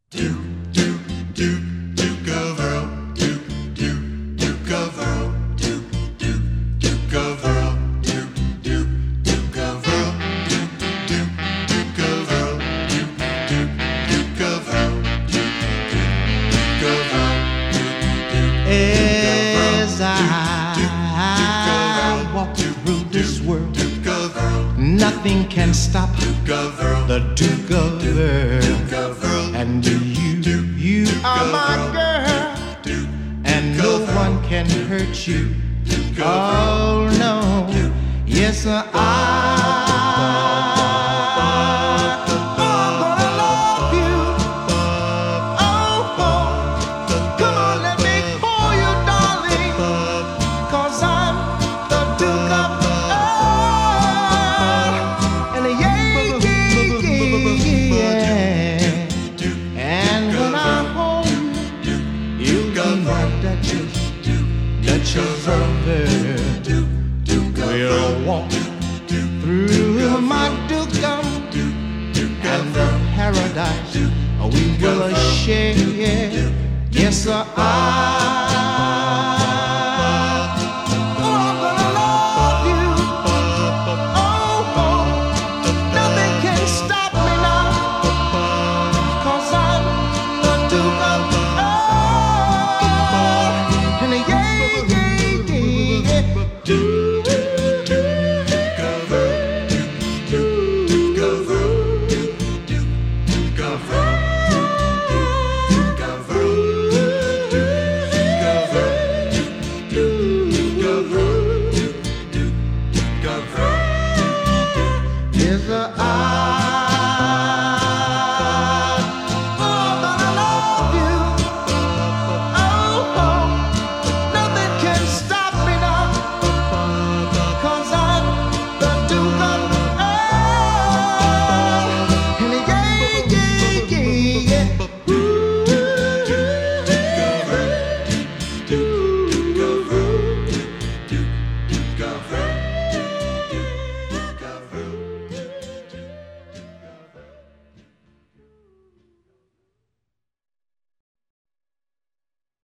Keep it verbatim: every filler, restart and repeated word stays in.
Duke, Duke, Duke, Duke of Earl, Duke, Duke, Duke of Earl, Duke, Duke, Duke of Earl, Duke, Duke, Duke of Earl, Duke, Duke, Duke of Earl, Duke, Duke, Duke of Earl, Duke, Duke, Duke of Earl, Duke, Duke, As I walk through this world, nothing can stop the Duke of Earl. And you, you are my girl, and no one can hurt you. Oh no, yes I. Duchess of Earl, we'll walk through my dukedom and the paradise we will share. Yes, I.